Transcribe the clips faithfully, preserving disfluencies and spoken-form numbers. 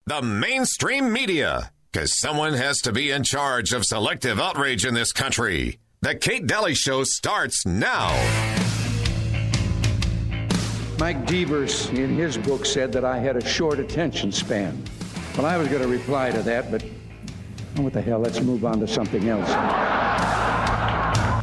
the mainstream media. Because someone has to be in charge of selective outrage in this country. The Kate Daly Show starts now. Mike Devers, in his book, said that I had a short attention span. Well, I was going to reply to that, but oh, what the hell, let's move on to something else. Hi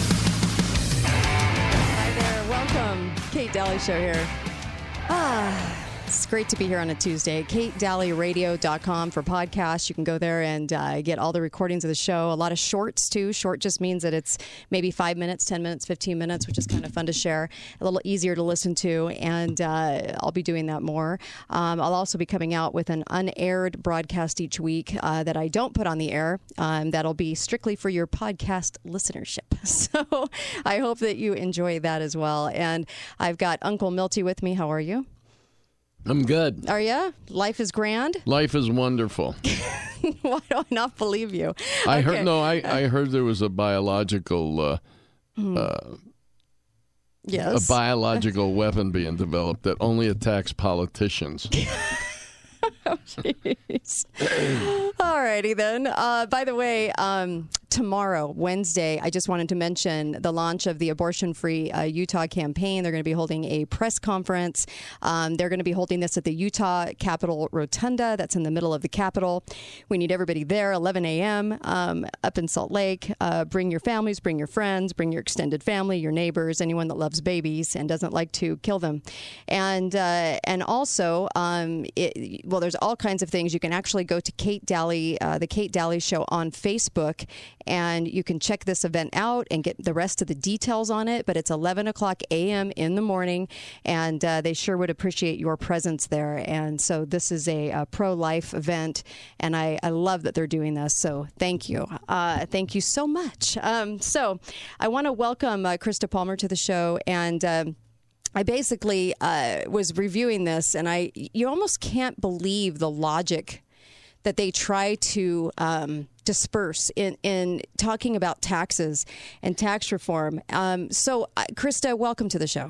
there, welcome. Kate Daly Show here. Ah. It's great to be here on a Tuesday. Kate Daly Radio dot com for podcasts. You can go there and uh, get all the recordings of the show. A lot of shorts, too. Short just means that it's maybe five minutes, ten minutes, fifteen minutes, which is kind of fun to share. A little easier to listen to, and uh, I'll be doing that more. Um, I'll also be coming out with an unaired broadcast each week uh, that I don't put on the air. Um, that'll be strictly for your podcast listenership. So I hope that you enjoy that as well. And I've got Uncle Milty with me. How are you? I'm good. Are you? Life is grand? Life is wonderful. Why do I not believe you? I okay. heard no. I, I heard there was a biological, uh, mm. uh, yes, a biological weapon being developed that only attacks politicians. Oh, jeez. All righty then. Uh, by the way, um, tomorrow, Wednesday, I just wanted to mention the launch of the Abortion-Free uh, Utah campaign. They're going to be holding a press conference. Um, they're going to be holding this at the Utah Capitol Rotunda. That's in the middle of the Capitol. We need everybody there, eleven a.m. Um, up in Salt Lake. Uh, bring your families, bring your friends, bring your extended family, your neighbors, anyone that loves babies and doesn't like to kill them. And uh, and also, um, it, well, there's all kinds of things. You can actually go to Kate Daly, uh, the Kate Daly Show on Facebook, and you can check this event out and get the rest of the details on it. But it's eleven o'clock a.m. in the morning, and uh, they sure would appreciate your presence there. And so this is a, a pro-life event, and I, I love that they're doing this. So thank you. Uh, thank you so much. Um, so I want to welcome uh, Krista Palmer to the show, and um, I basically uh, was reviewing this, and I you almost can't believe the logic that they try to um, disperse in, in talking about taxes and tax reform. Um, so, uh, Krista, welcome to the show.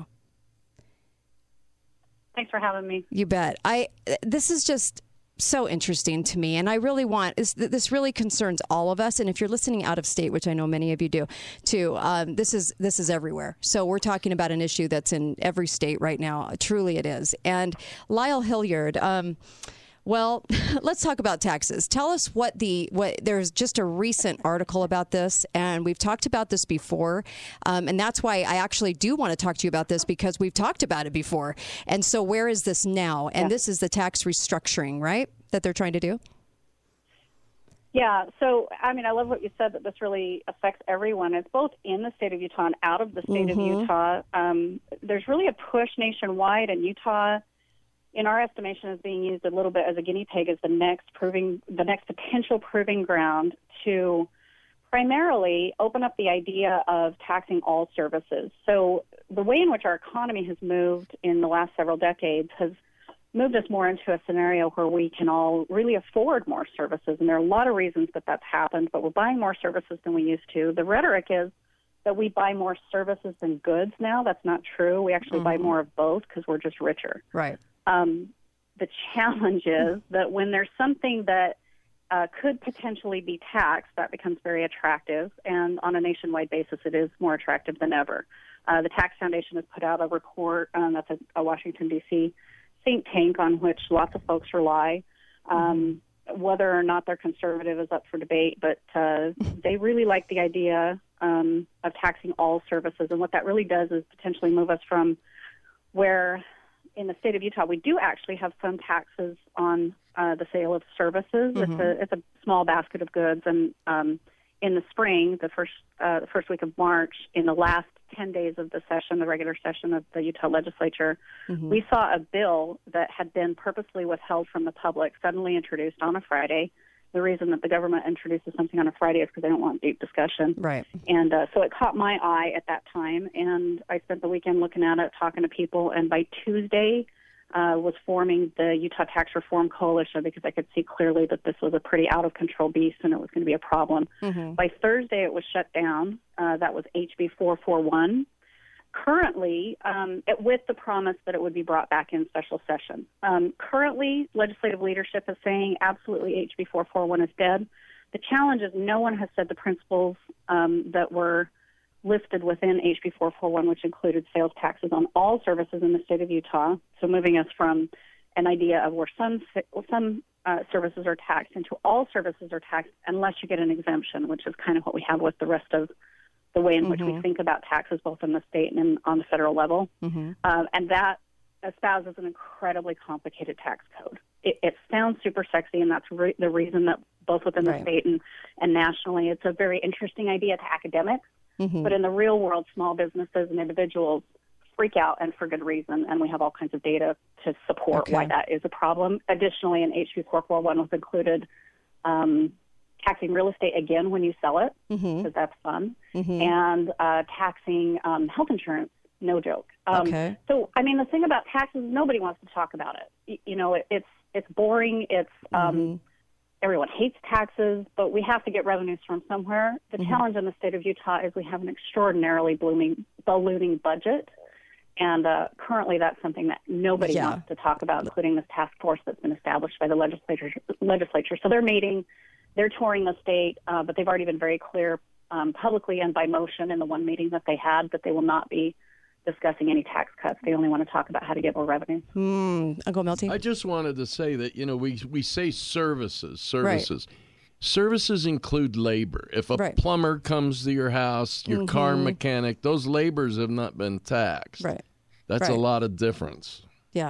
Thanks for having me. You bet. I this is just so interesting to me, and I really want is this really concerns all of us. And if you're listening out of state, which I know many of you do too, um, this is this is everywhere. So we're talking about an issue that's in every state right now. Truly, it is. And Lyle Hilliard. Um, Well, let's talk about taxes. Tell us what the what. There's just a recent article about this, and we've talked about this before, um, and that's why I actually do want to talk to you about this, because we've talked about it before. And so, where is this now? And yeah. This is the tax restructuring, right, that they're trying to do? Yeah. So, I mean, I love what you said, that this really affects everyone. It's both in the state of Utah and out of the state mm-hmm. of Utah. Um, there's really a push nationwide, and Utah, in our estimation, is being used a little bit as a guinea pig as the next proving, the next potential proving ground to primarily open up the idea of taxing all services. So the way in which our economy has moved in the last several decades has moved us more into a scenario where we can all really afford more services. And there are a lot of reasons that that's happened, but we're buying more services than we used to. The rhetoric is that we buy more services than goods now. That's not true. We actually mm-hmm. buy more of both because we're just richer. Right. Um, the challenge is that when there's something that uh, could potentially be taxed, that becomes very attractive, and on a nationwide basis, it is more attractive than ever. Uh, the Tax Foundation has put out a report, um, that's a, a Washington, D C think tank on which lots of folks rely. Um, mm-hmm. Whether or not they're conservative is up for debate, but uh, they really like the idea um, of taxing all services, and what that really does is potentially move us from where in the state of Utah, we do actually have some taxes on uh, the sale of services. Mm-hmm. It's a it's a small basket of goods, and um, in the spring, the first uh, the first week of March, in the last ten days of the session, the regular session of the Utah legislature, mm-hmm. we saw a bill that had been purposely withheld from the public suddenly introduced on a Friday. The reason that the government introduces something on a Friday is because they don't want deep discussion. Right. And uh, so it caught my eye at that time, and I spent the weekend looking at it, talking to people, and by Tuesday uh, was forming the Utah Tax Reform Coalition because I could see clearly that this was a pretty out-of-control beast and it was going to be a problem. Mm-hmm. By Thursday, it was shut down. Uh, that was H B four forty-one. currently, um, it, with the promise that it would be brought back in special session. Um, currently, legislative leadership is saying absolutely H B four forty-one is dead. The challenge is no one has said the principles um, that were listed within H B four forty-one, which included sales taxes on all services in the state of Utah. So moving us from an idea of where some some uh, services are taxed into all services are taxed unless you get an exemption, which is kind of what we have with the rest of the way in mm-hmm. which we think about taxes both in the state and on the federal level. Mm-hmm. Uh, and that espouses an incredibly complicated tax code. It, it sounds super sexy, and that's re- the reason that both within the right. state and, and nationally, it's a very interesting idea to academics. Mm-hmm. But in the real world, small businesses and individuals freak out, and for good reason, and we have all kinds of data to support okay. why that is a problem. Additionally, in H B four forty-one was included um, taxing real estate again when you sell it, because mm-hmm. that's fun, mm-hmm. and uh, taxing um, health insurance, no joke. Um, okay. So, I mean, the thing about taxes, nobody wants to talk about it. You, you know, it, it's it's boring. It's um, mm-hmm. everyone hates taxes, but we have to get revenues from somewhere. The mm-hmm. challenge in the state of Utah is we have an extraordinarily blooming, ballooning budget. And uh, currently that's something that nobody yeah. wants to talk about, including this task force that's been established by the legislature. legislature. So they're meeting, they're touring the state, uh, but they've already been very clear um, publicly and by motion in the one meeting that they had that they will not be discussing any tax cuts. They only want to talk about how to get more revenue. Mm, Uncle Milty? I just wanted to say that, you know, we, we say services, services. Right. Services include labor. If a right. plumber comes to your house, your mm-hmm. car mechanic, those labors have not been taxed. Right. That's right. a lot of difference. Yeah.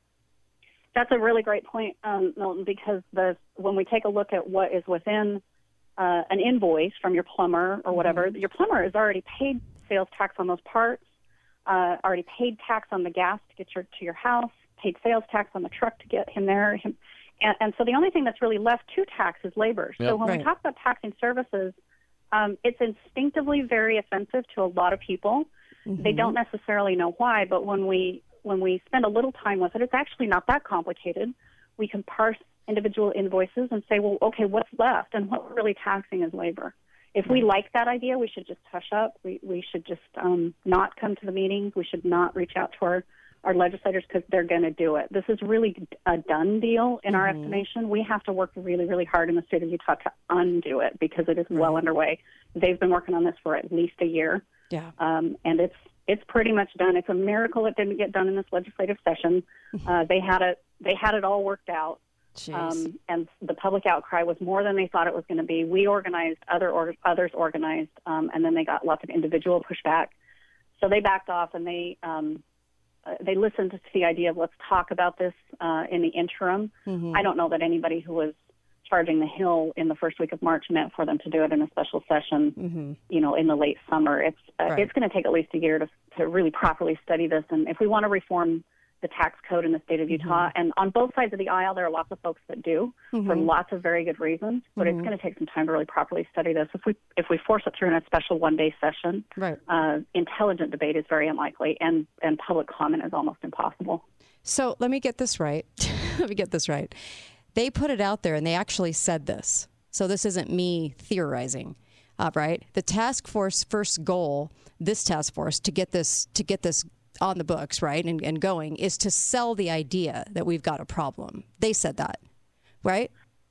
That's a really great point, um, Milton, because the when we take a look at what is within uh, an invoice from your plumber or whatever, mm-hmm. your plumber has already paid sales tax on those parts, uh, already paid tax on the gas to get your to your house, paid sales tax on the truck to get him there. Him, and, and so the only thing that's really left to tax is labor. Yep. So when right. we talk about taxing services, um, it's instinctively very offensive to a lot of people. Mm-hmm. They don't necessarily know why, but when we when we spend a little time with it, it's actually not that complicated. We can parse individual invoices and say, well, okay, what's left? And what we're really taxing is labor. If we like that idea, we should just hush up. We we should just um, not come to the meetings. We should not reach out to our, our legislators because they're going to do it. This is really a done deal in mm-hmm. our estimation. We have to work really, really hard in the state of Utah to undo it because it is right. well underway. They've been working on this for at least a year. Yeah. Um, and it's it's pretty much done. It's a miracle it didn't get done in this legislative session. Uh, they had it they had it all worked out. Um, and the public outcry was more than they thought it was going to be. We organized, other or, others organized, um, and then they got lots of individual pushback. So they backed off, and they um, uh, they listened to the idea of let's talk about this uh, in the interim. Mm-hmm. I don't know that anybody who was charging the Hill in the first week of March meant for them to do it in a special session, mm-hmm. you know, in the late summer. It's uh, right. it's going to take at least a year to to really properly study this, and if we want to reform the tax code in the state of Utah, mm-hmm. and on both sides of the aisle, there are lots of folks that do mm-hmm. for lots of very good reasons. But mm-hmm. it's going to take some time to really properly study this. If we if we force it through in a special one day session, right. uh, intelligent debate is very unlikely, and and public comment is almost impossible. So let me get this right. let me get this right. They put it out there, and they actually said this. So this isn't me theorizing, uh, right? The task force first goal, this task force, to get this to get this. on the books, right, and, and going, is to sell the idea that we've got a problem. They said that, right?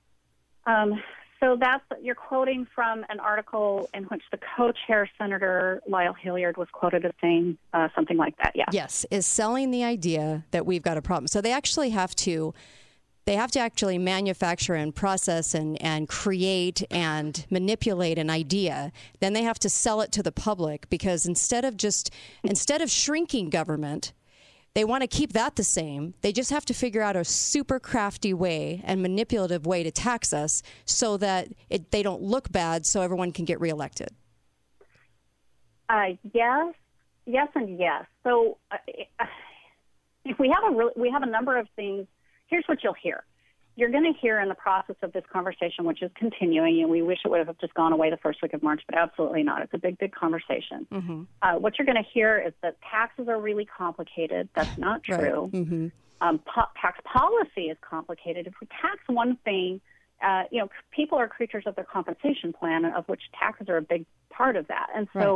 Um, so that's, you're quoting from an article in which the co-chair, Senator Lyle Hilliard, was quoted as saying uh, something like that, yeah. Yes, is selling the idea that we've got a problem. So they actually have to They have to actually manufacture and process and, and create and manipulate an idea. Then they have to sell it to the public because instead of just instead of shrinking government, they want to keep that the same. They just have to figure out a super crafty way and manipulative way to tax us so that it, they don't look bad so everyone can get reelected. Uh, yes, yes, and yes. So uh, if we have a re- we have a number of things. Here's what you'll hear. You're going to hear in the process of this conversation, which is continuing, and we wish it would have just gone away the first week of March, but absolutely not. It's a big, big conversation. Mm-hmm. Uh, what you're going to hear is that taxes are really complicated. That's not true. Right. Mm-hmm. Um, po- tax policy is complicated. If we tax one thing, uh, you know, people are creatures of their compensation plan, of which taxes are a big part of that. And so right.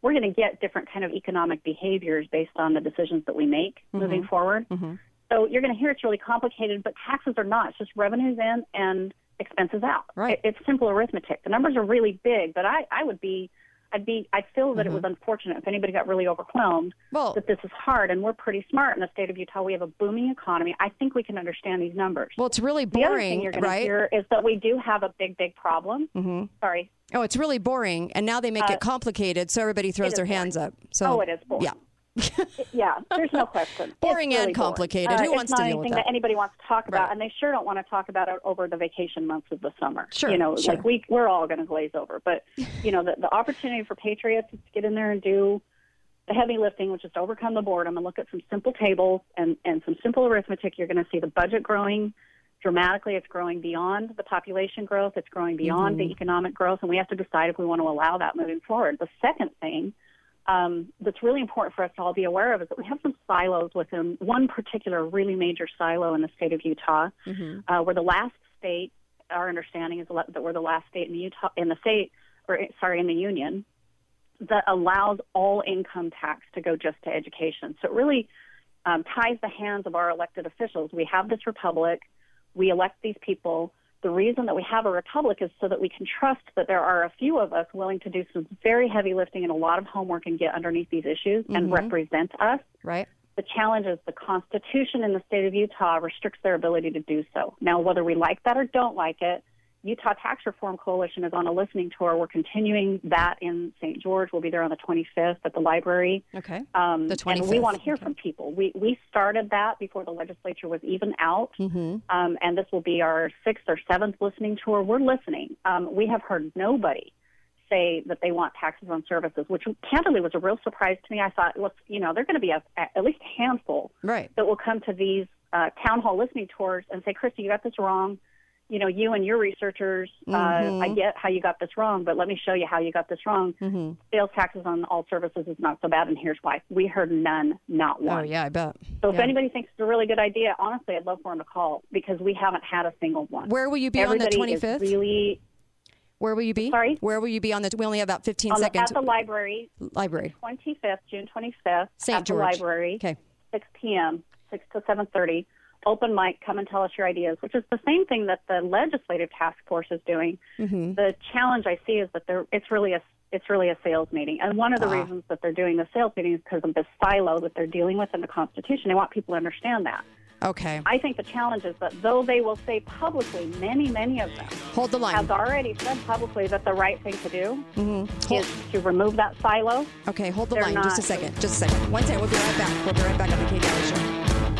we're going to get different kind of economic behaviors based on the decisions that we make mm-hmm. moving forward. Mm-hmm. So you're going to hear it's really complicated, but taxes are not. It's just revenues in and expenses out. Right. It, it's simple arithmetic. The numbers are really big, but I, I would be, I'd be, I feel that mm-hmm. it was unfortunate if anybody got really overwhelmed well, that this is hard, and we're pretty smart in the state of Utah. We have a booming economy. I think we can understand these numbers. Well, it's really boring, the other thing you're going right? to hear is that we do have a big, big problem. Mm-hmm. Sorry. Oh, it's really boring, and now they make uh, it complicated, so everybody throws their boring. hands up. So, oh, it is boring. Yeah. yeah, there's no question. Boring really and complicated. Uh, Who wants to deal with that? It's not anything that anybody wants to talk about, right. and they sure don't want to talk about it over the vacation months of the summer. Sure, you know, sure. like we we're all going to glaze over. But you know, the, the opportunity for patriots is to get in there and do the heavy lifting, which is to overcome the boredom and look at some simple tables and and some simple arithmetic. You're going to see the budget growing dramatically. It's growing beyond the population growth. It's growing beyond mm-hmm. the economic growth, and we have to decide if we want to allow that moving forward. The second thing. Um, that's really important for us to all be aware of is that we have some silos within one particular really major silo in the state of Utah. Mm-hmm. Uh, we're the last state, our understanding is that we're the last state in the Utah, in the state, or sorry, in the union that allows all income tax to go just to education. So it really um, ties the hands of our elected officials. We have this republic. We elect these people. The reason that we have a republic is so that we can trust that there are a few of us willing to do some very heavy lifting and a lot of homework and get underneath these issues mm-hmm. and represent us. Right. The challenge is the Constitution in the state of Utah restricts their ability to do so. Now, whether we like that or don't like it, Utah Tax Reform Coalition is on a listening tour. We're continuing that in Saint George. We'll be there on the twenty-fifth at the library. Okay. Um, the twenty-fifth. And we want to hear okay. from people. We we started that before the legislature was even out, mm-hmm. um, and this will be our sixth or seventh listening tour. We're listening. Um, we have heard nobody say that they want taxes on services, which candidly was a real surprise to me. I thought, well, you know, there are going to be a, at least a handful right. that will come to these uh, town hall listening tours and say, Christy, you got this wrong. You know, you and your researchers, mm-hmm. uh, I get how you got this wrong, but let me show you how you got this wrong. Mm-hmm. Sales taxes on all services is not so bad, and here's why. We heard none, not one. Oh, yeah, I bet. So yeah. if anybody thinks it's a really good idea, honestly, I'd love for them to call because we haven't had a single one. Where will you be Everybody on the twenty-fifth? Is really, Where will you be? Sorry? Where will you be on the, we only have about fifteen on the, seconds. At the library. Library. twenty-fifth, June twenty-fifth. Saint At George. the library. Okay. six p.m., six to seven thirty. Open mic, come and tell us your ideas, which is the same thing that the legislative task force is doing. Mm-hmm. The challenge I see is that there, it's really a it's really a sales meeting, and one of the ah. reasons that they're doing the sales meeting is because of this silo that they're dealing with in the Constitution. They want people to understand that. Okay. I think the challenge is that though they will say publicly, many, many of them hold the line. have already said publicly that the right thing to do mm-hmm. is to remove that silo. Okay, hold the They're line not, just a second. Just a second. One second. We'll be right back. We'll be right back on the Kate Daly Show.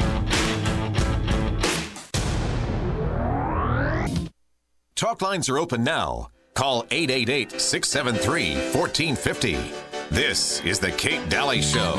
Talk lines are open now. Call eight eight eight, six seven three, one four five zero. This is the Kate Daly Show.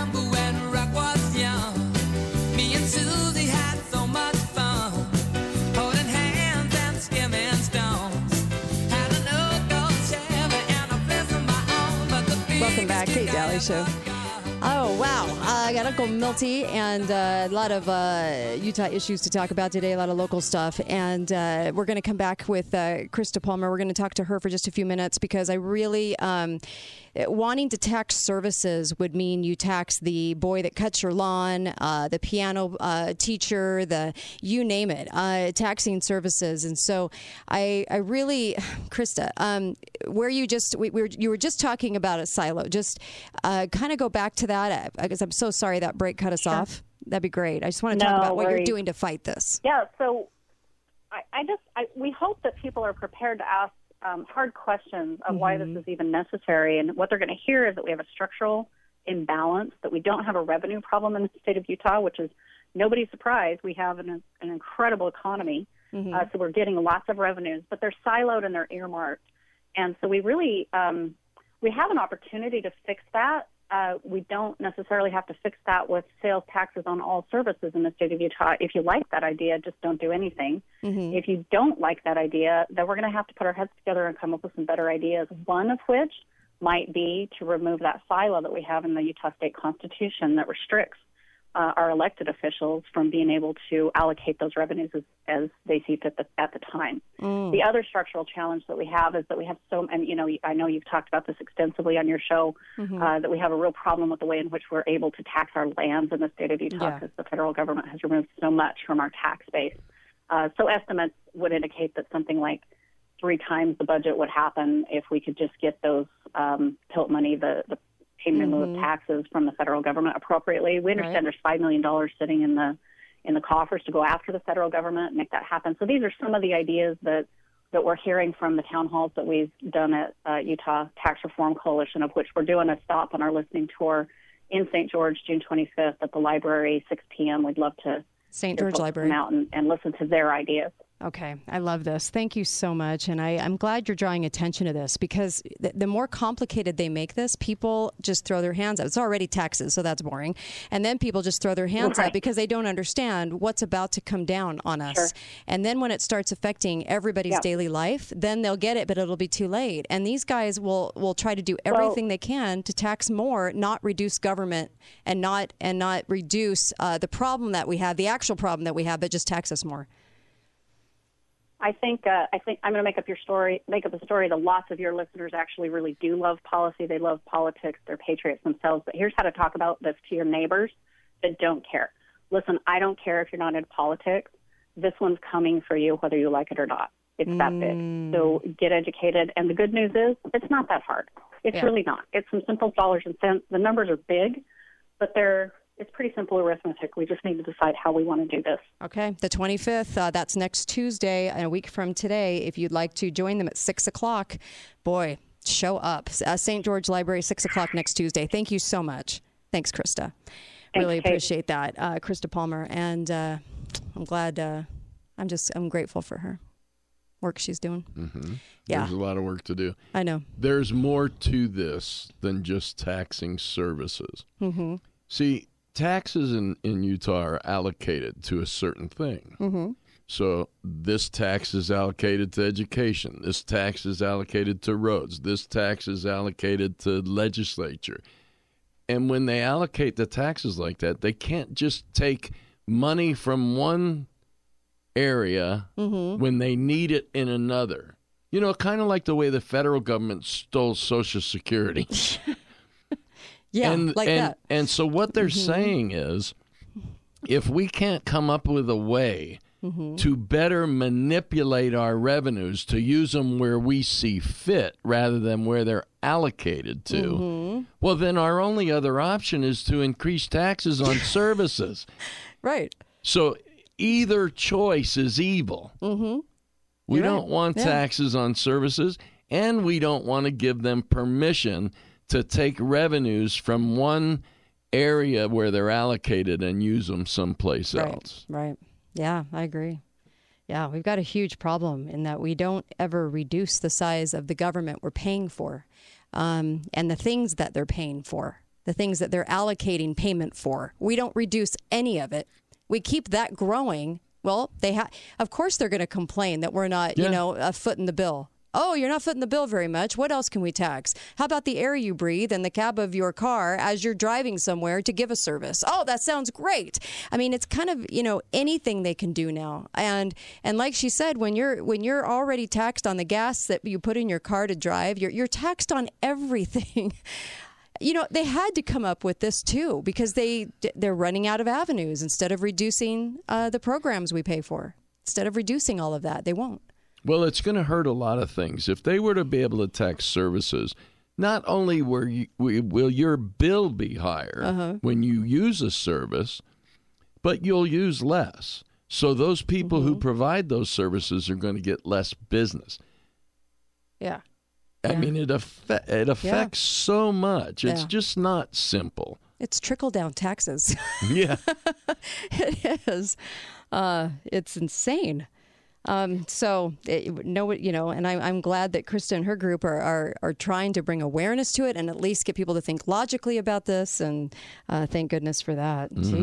Welcome back, Kate Daly Show. Oh, wow. Uh, I got Uncle Milty and uh, a lot of uh, Utah issues to talk about today, a lot of local stuff. And uh, we're going to come back with uh, Krista Palmer. We're going to talk to her for just a few minutes because I really, um, wanting to tax services would mean you tax the boy that cuts your lawn, uh, the piano uh, teacher, the you name it, uh, taxing services. And so I, I really, Krista, um, where you just, we, we were, you were just talking about a silo, just uh, kind of go back to that. I guess I'm so sorry that break cut us sure. off. That'd be great. I just want to no talk about what worries. you're doing to fight this. Yeah, so I, I just I, we hope that people are prepared to ask um, hard questions of mm-hmm. why this is even necessary. And what they're going to hear is that we have a structural imbalance, that we don't have a revenue problem in the state of Utah, which is nobody's surprise. We have an, an incredible economy, mm-hmm. uh, so we're getting lots of revenues, but they're siloed and they're earmarked. And so we really um, we have an opportunity to fix that. Uh, we don't necessarily have to fix that with sales taxes on all services in the state of Utah. If you like that idea, just don't do anything. Mm-hmm. If you don't like that idea, then we're going to have to put our heads together and come up with some better ideas, one of which might be to remove that silo that we have in the Utah State Constitution that restricts uh, our elected officials from being able to allocate those revenues as, as they see fit the, at the time. Mm. The other structural challenge that we have is that we have so, and you know, I know you've talked about this extensively on your show, mm-hmm. uh, that we have a real problem with the way in which we're able to tax our lands in the state of Utah because yeah. the federal government has removed so much from our tax base. Uh, so estimates would indicate that something like three times the budget would happen if we could just get those um, tilt money, the, the payment mm-hmm. of taxes from the federal government appropriately. We understand right. there's five million dollars sitting in the in the coffers to go after the federal government and make that happen. So these are some of the ideas that, that we're hearing from the town halls that we've done at uh, Utah Tax Reform Coalition, of which we're doing a stop on our listening tour in Saint George, June twenty-fifth at the library, six p.m. We'd love to Saint George Library come out and, and listen to their ideas. Okay. I love this. Thank you so much. And I, I'm glad you're drawing attention to this because the, the more complicated they make this, people just throw their hands up. It's already taxes, so that's boring. And then people just throw their hands right. up because they don't understand what's about to come down on us. Sure. And then when it starts affecting everybody's yep. daily life, then they'll get it, but it'll be too late. And these guys will, will try to do everything well, they can to tax more, not reduce government and not and not reduce uh, the problem that we have, the actual problem that we have, but just tax us more. I think uh, I think I'm going to make up your story, make up a story that lots of your listeners actually really do love policy. They love politics. They're patriots themselves. But here's how to talk about this to your neighbors that don't care. Listen, I don't care if you're not in politics. This one's coming for you, whether you like it or not. It's mm. that big. So get educated. And the good news is it's not that hard. It's yeah. really not. It's some simple dollars and cents. The numbers are big, but they're it's pretty simple arithmetic. We just need to decide how we want to do this. Okay. The twenty-fifth, uh, that's next Tuesday, and a week from today. If you'd like to join them at six o'clock, boy, show up. Uh, Saint George Library, six o'clock next Tuesday. Thank you so much. Thanks, Krista. Thanks, really appreciate Kate. that. Uh, Krista Palmer. And uh, I'm glad, uh, I'm just, I'm grateful for her work she's doing. Mm-hmm. Yeah. There's a lot of work to do. I know. There's more to this than just taxing services. Mm-hmm. See, taxes in, in Utah are allocated to a certain thing. Mm-hmm. So this tax is allocated to education. This tax is allocated to roads. This tax is allocated to legislature. And when they allocate the taxes like that, they can't just take money from one area mm-hmm. when they need it in another. You know, kind of like the way the federal government stole Social Security. Yeah, and, like and, that. And so what they're mm-hmm. saying is, if we can't come up with a way mm-hmm. to better manipulate our revenues to use them where we see fit rather than where they're allocated to, mm-hmm. well, then our only other option is to increase taxes on services. Right. So either choice is evil. Mm-hmm. We You're don't right. want yeah. taxes on services, and we don't want to give them permission to take revenues from one area where they're allocated and use them someplace right, else. Right. Yeah, I agree. Yeah, we've got a huge problem in that we don't ever reduce the size of the government we're paying for, um, and the things that they're paying for, the things that they're allocating payment for. We don't reduce any of it. We keep that growing. Well, they ha- of course they're going to complain that we're not, yeah. you know, a foot in the bill. Oh, you're not footing the bill very much. What else can we tax? How about the air you breathe in the cab of your car as you're driving somewhere to give a service? Oh, that sounds great. I mean, it's kind of, you know, anything they can do now. And and like she said, when you're when you're already taxed on the gas that you put in your car to drive, you're you're taxed on everything. You know, they had to come up with this too because they they're running out of avenues. Instead of reducing uh, the programs we pay for, instead of reducing all of that, they won't. Well, it's going to hurt a lot of things. If they were to be able to tax services, not only were you, will your bill be higher uh-huh. when you use a service, but you'll use less. So those people mm-hmm. who provide those services are going to get less business. Yeah. I yeah. mean, it, affe- it affects yeah. so much. It's yeah. just not simple. It's trickle-down taxes. Yeah. It is. Uh, it's insane. Um, so, it, no, you know, and I, I'm glad that Krista and her group are, are, are trying to bring awareness to it and at least get people to think logically about this. And uh, thank goodness for that. Mm-hmm.